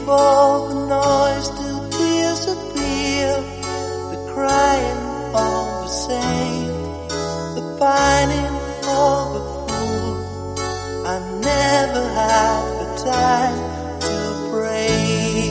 for the noise to disappear, the crying of a saint, the pining of a fool. I never had the time to pray,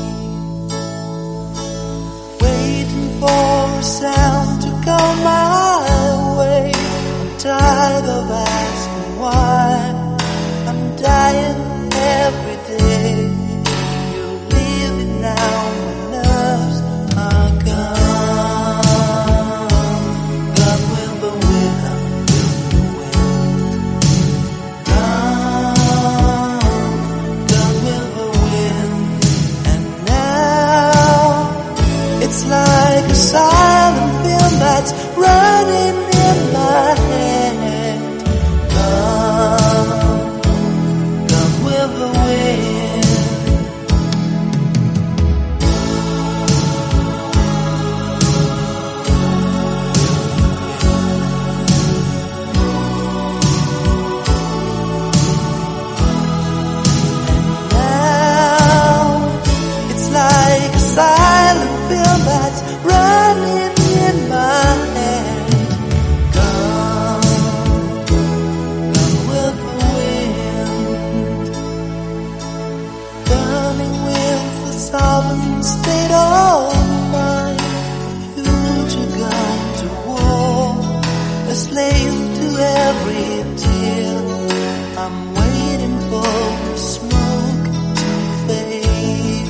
waiting for a sound to come my way. I'm tired of asking why. I'm dying every day. You're leaving now, my nerves are gone. Gone with the wind, gone with the wind. And now it's like a silent film that's running in my head. Gone with the wind. Silent film that's running in my head. Gone with the wind. Burning with the solemn state of mind. Future gone to war, a slave to every tear. I'm waiting for the smoke to fade.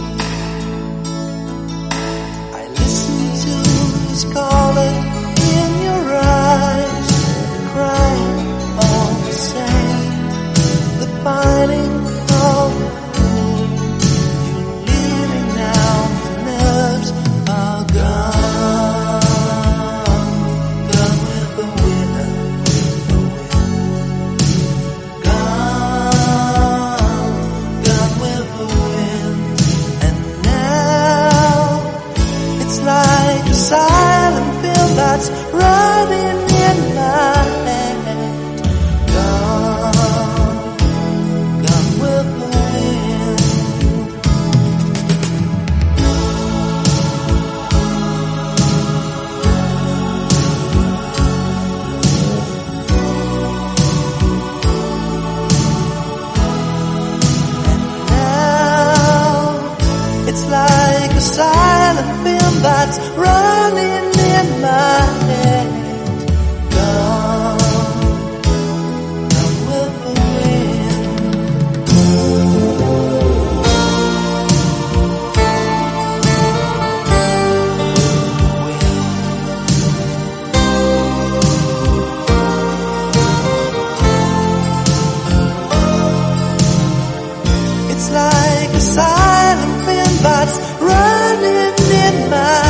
Calling in your eyes, crying all the same, the pining of the fool. You're leaving now, the nerves are gone. Gone with the wind, gone with the wind. And now it's like a silent film that's running in my head. Gone with the wind. And now it's like a silent film that's running in my head. Gone with the wind. It's like a silent film that's running in my